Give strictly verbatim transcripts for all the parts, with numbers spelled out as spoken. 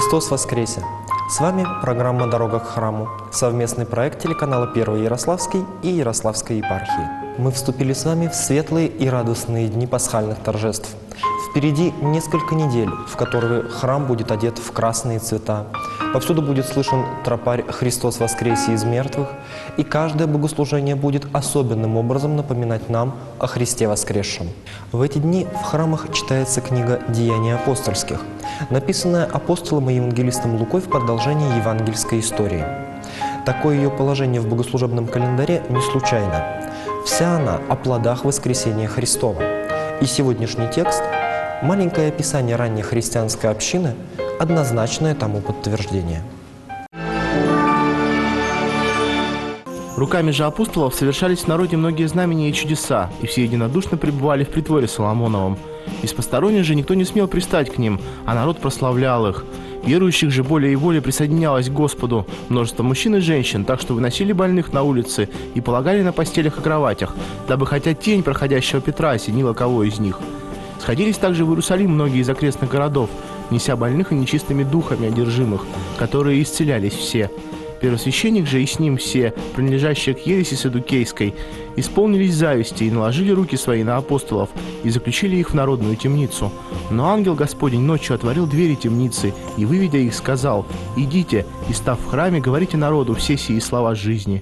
Христос воскресе! С вами программа «Дорога к храму», совместный проект телеканала Первый Ярославский и Ярославской епархии. Мы вступили с вами в светлые и радостные дни пасхальных торжеств. Впереди несколько недель, в которые храм будет одет в красные цвета. Повсюду будет слышен тропарь «Христос воскресе из мертвых», и каждое богослужение будет особенным образом напоминать нам о Христе воскресшем. В эти дни в храмах читается книга «Деяния апостольских», написанная апостолом и евангелистом Лукой в продолжении евангельской истории. Такое ее положение в богослужебном календаре не случайно. Вся она о плодах воскресения Христова. И сегодняшний текст – маленькое описание ранней христианской общины, однозначное тому подтверждение. Руками же апостолов совершались в народе многие знамения и чудеса, и все единодушно пребывали в притворе Соломоновом. Из посторонних же никто не смел пристать к ним, а народ прославлял их. Верующих же более и более присоединялось к Господу множество мужчин и женщин, так что выносили больных на улицы и полагали на постелях и кроватях, дабы хотя тень проходящего Петра осенила кого из них. Сходились также в Иерусалим многие из окрестных городов, неся больных и нечистыми духами одержимых, которые исцелялись все. Первосвященник же и с ним все, принадлежащие к ереси саддукейской, исполнились зависти и наложили руки свои на апостолов и заключили их в народную темницу. Но ангел Господень ночью отворил двери темницы и, выведя их, сказал: «Идите, и, став в храме, говорите народу все сии слова жизни».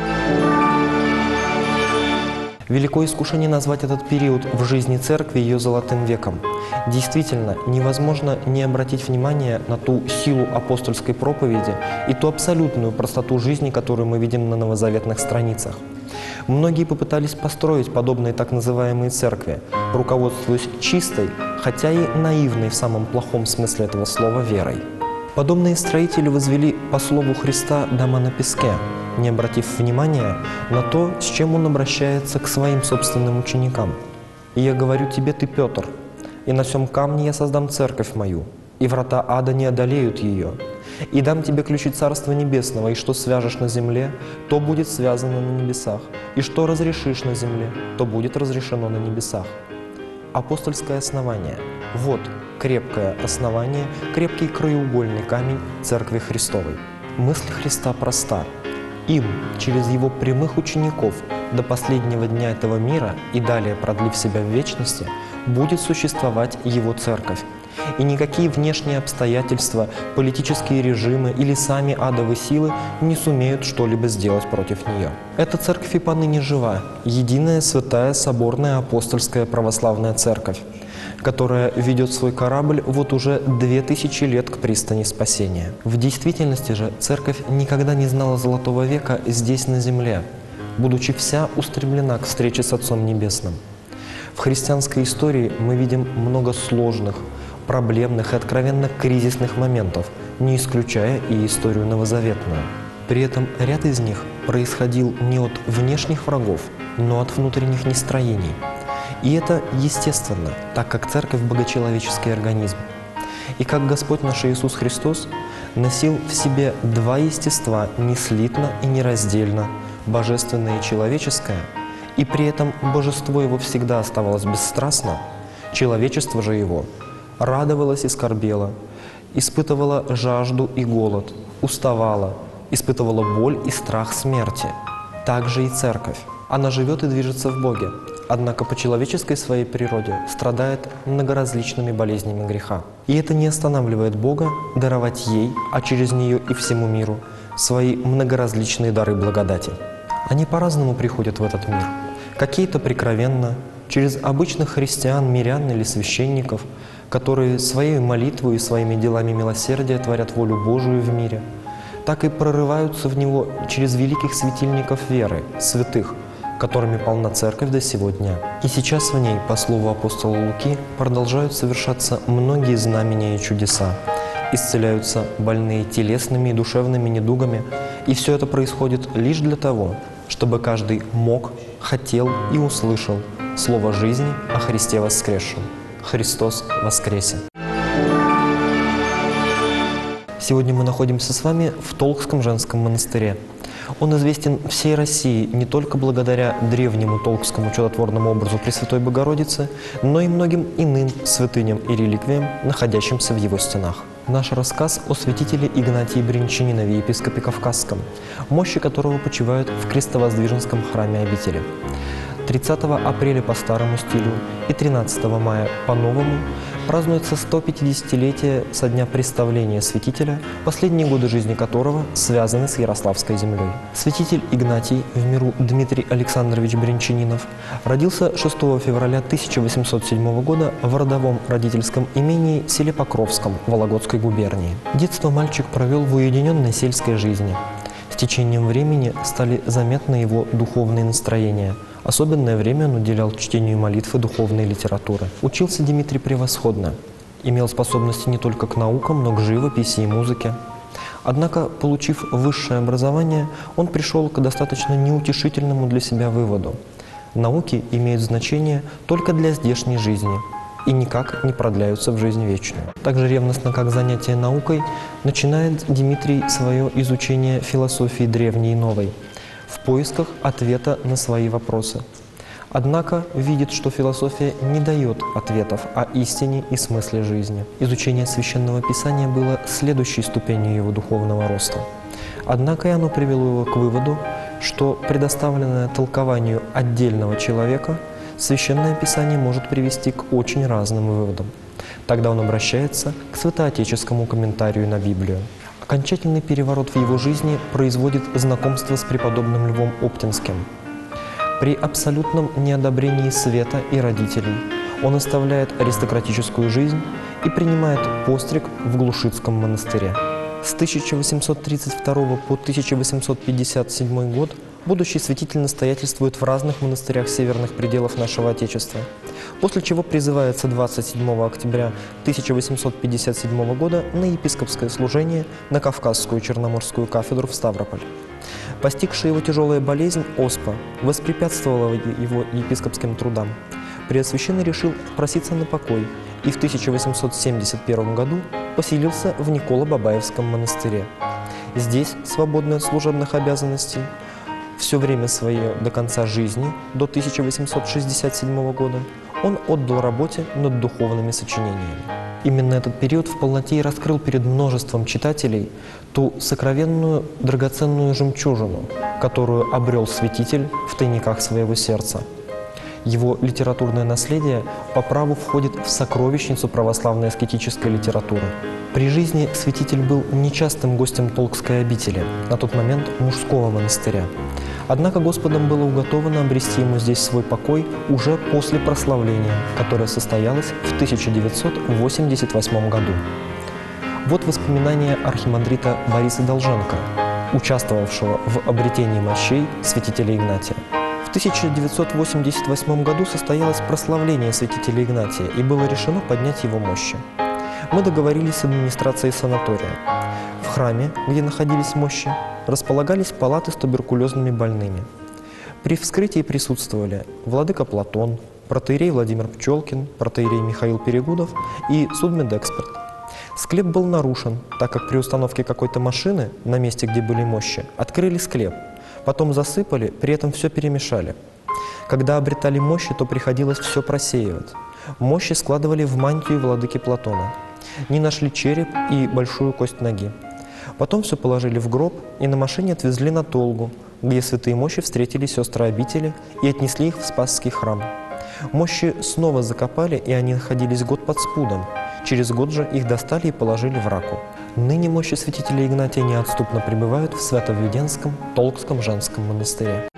Великое искушение назвать этот период в жизни Церкви ее золотым веком. Действительно, невозможно не обратить внимание на ту силу апостольской проповеди и ту абсолютную простоту жизни, которую мы видим на новозаветных страницах. Многие попытались построить подобные так называемые церкви, руководствуясь чистой, хотя и наивной в самом плохом смысле этого слова, верой. Подобные строители возвели по слову Христа дома на песке, не обратив внимания на то, с чем Он обращается к своим собственным ученикам. «И я говорю тебе, ты Петр, и на сем камне я создам церковь мою, и врата ада не одолеют ее. И дам тебе ключи Царства Небесного, и что свяжешь на земле, то будет связано на небесах, и что разрешишь на земле, то будет разрешено на небесах». Апостольское основание – вот крепкое основание, крепкий краеугольный камень Церкви Христовой. Мысль Христа проста. Им, через Его прямых учеников, до последнего дня этого мира и далее продлив себя в вечности, будет существовать Его Церковь. И никакие внешние обстоятельства, политические режимы или сами адовые силы не сумеют что-либо сделать против нее. Эта церковь и поныне жива, единая, святая, соборная, апостольская православная церковь, которая ведет свой корабль вот уже две тысячи лет к пристани спасения. В действительности же церковь никогда не знала Золотого века здесь, на земле, будучи вся устремлена к встрече с Отцом Небесным. В христианской истории мы видим много сложных, проблемных и откровенно кризисных моментов, не исключая и историю новозаветную. При этом ряд из них происходил не от внешних врагов, но от внутренних нестроений. И это естественно, так как Церковь – богочеловеческий организм. И как Господь наш Иисус Христос носил в себе два естества неслитно и нераздельно, божественное и человеческое, и при этом божество Его всегда оставалось бесстрастно, человечество же Его радовалось и скорбело, испытывало жажду и голод, уставало, испытывала боль и страх смерти. Так же и Церковь. Она живет и движется в Боге, однако по человеческой своей природе страдает многоразличными болезнями греха. И это не останавливает Бога даровать ей, а через нее и всему миру, свои многоразличные дары благодати. Они по-разному приходят в этот мир. Какие-то прикровенно, через обычных христиан, мирян или священников, которые своей молитвой и своими делами милосердия творят волю Божию в мире, так и прорываются в него через великих светильников веры, святых, которыми полна Церковь до сего дня. И сейчас в ней, по слову апостола Луки, продолжают совершаться многие знамения и чудеса. Исцеляются больные телесными и душевными недугами, и все это происходит лишь для того, чтобы каждый мог, хотел и услышал слово жизни о Христе воскресшем. Христос воскресе! Сегодня мы находимся с вами в Толкском женском монастыре. Он известен всей России не только благодаря древнему толкскому чудотворному образу Пресвятой Богородицы, но и многим иным святыням и реликвиям, находящимся в его стенах. наш рассказ о святителе Игнатии Брянчанинове, епископе Кавказском, мощи которого почивают в Крестовоздвиженском храме обители. тридцатого апреля по старому стилю и тринадцатого мая по новому празднуется сто пятидесятилетие со дня представления святителя, последние годы жизни которого связаны с Ярославской землей. Святитель Игнатий, в миру Дмитрий Александрович Брянчанинов, родился шестого февраля тысяча восемьсот седьмого года в родовом родительском имении в селе Покровском Вологодской губернии. Детство мальчик провел в уединенной сельской жизни. С течением времени стали заметны его духовные настроения. Особенное время он уделял чтению молитвы, духовной литературы. Учился Дмитрий превосходно. Имел способности не только к наукам, но к живописи и музыке. Однако, получив высшее образование, он пришел к достаточно неутешительному для себя выводу. Науки имеют значение только для здешней жизни и никак не продляются в жизнь вечную. Так же ревностно, как занятие наукой, начинает Дмитрий свое изучение философии древней и новой в поисках ответа на свои вопросы. Однако видит, что философия не дает ответов о истине и смысле жизни. Изучение Священного Писания было следующей ступенью его духовного роста. Однако и оно привело его к выводу, что предоставленное толкованию отдельного человека Священное Писание может привести к очень разным выводам. Тогда он обращается к святоотеческому комментарию на Библию. Окончательный переворот в его жизни производит знакомство с преподобным Львом Оптинским. При абсолютном неодобрении света и родителей он оставляет аристократическую жизнь и принимает постриг в Глушицком монастыре. С тысяча восемьсот тридцать второго по тысяча восемьсот пятьдесят седьмой год будущий святитель настоятельствует в разных монастырях северных пределов нашего Отечества, после чего призывается двадцать седьмого октября тысяча восемьсот пятьдесят седьмого года на епископское служение на Кавказскую Черноморскую кафедру в Ставрополь. Постигшая его тяжелая болезнь, оспа, воспрепятствовала его епископским трудам. Преосвященный решил проситься на покой и в тысяча восемьсот семьдесят первом году поселился в Николо-Бабаевском монастыре. Здесь, свободный от служебных обязанностей, все время свое до конца жизни, до тысяча восемьсот шестьдесят седьмого года, он отдал работе над духовными сочинениями. Именно этот период в полноте и раскрыл перед множеством читателей ту сокровенную, драгоценную жемчужину, которую обрел святитель в тайниках своего сердца. Его литературное наследие по праву входит в сокровищницу православной аскетической литературы. При жизни святитель был нечастым гостем Толкской обители, на тот момент мужского монастыря. Однако Господом было уготовано обрести ему здесь свой покой уже после прославления, которое состоялось в тысяча девятьсот восемьдесят восьмом году. Вот воспоминания архимандрита Бориса Долженко, участвовавшего в обретении мощей святителя Игнатия. В тысяча девятьсот восемьдесят восьмом году состоялось прославление святителя Игнатия, и было решено поднять его мощи. Мы договорились с администрацией санатория. В храме, где находились мощи, располагались палаты с туберкулезными больными. При вскрытии присутствовали владыка Платон, протоиерей Владимир Пчелкин, протоиерей Михаил Перегудов и судмедэксперт. Склеп был нарушен, так как при установке какой-то машины на месте, где были мощи, открыли склеп. Потом засыпали, при этом все перемешали. Когда обретали мощи, то приходилось все просеивать. Мощи складывали в мантию владыки Платона. Не нашли череп и большую кость ноги. Потом все положили в гроб и на машине отвезли на Толгу, где святые мощи встретили сестры обители и отнесли их в Спасский храм. Мощи снова закопали, и они находились год под спудом. Через год же их достали и положили в раку. Ныне мощи святителя Игнатия неотступно пребывают в Свято-Введенском Толкском женском монастыре.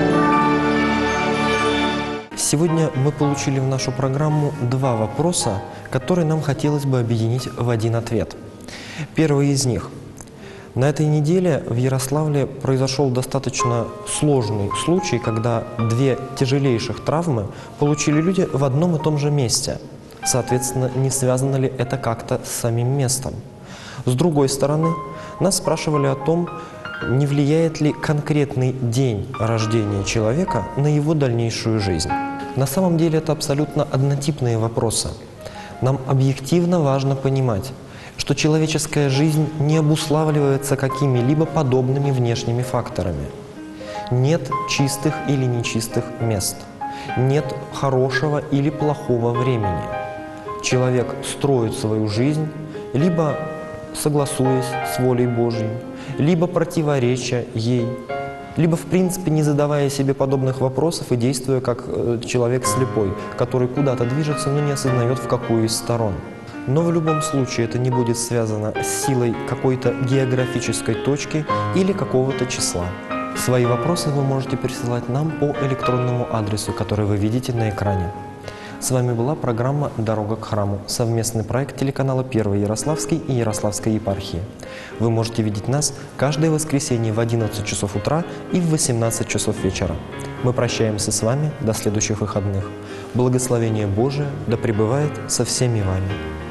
Сегодня мы получили в нашу программу два вопроса, которые нам хотелось бы объединить в один ответ. Первый из них. На этой неделе в Ярославле произошел достаточно сложный случай, когда две тяжелейших травмы получили люди в одном и том же месте. Соответственно, не связано ли это как-то с самим местом? С другой стороны, нас спрашивали о том, не влияет ли конкретный день рождения человека на его дальнейшую жизнь. На самом деле это абсолютно однотипные вопросы. Нам объективно важно понимать, что человеческая жизнь не обуславливается какими-либо подобными внешними факторами. Нет чистых или нечистых мест. Нет хорошего или плохого времени. Человек строит свою жизнь либо согласуясь с волей Божьей, либо противореча ей, либо в принципе не задавая себе подобных вопросов и действуя как э, человек слепой, который куда-то движется, но не осознает, в какую из сторон. Но в любом случае это не будет связано с силой какой-то географической точки или какого-то числа. Свои вопросы вы можете присылать нам по электронному адресу, который вы видите на экране. С вами была программа «Дорога к храму», совместный проект телеканала «Первый Ярославский» и Ярославской епархии. Вы можете видеть нас каждое воскресенье в одиннадцать часов утра и в восемнадцать часов вечера. Мы прощаемся с вами до следующих выходных. Благословение Божие да пребывает со всеми вами.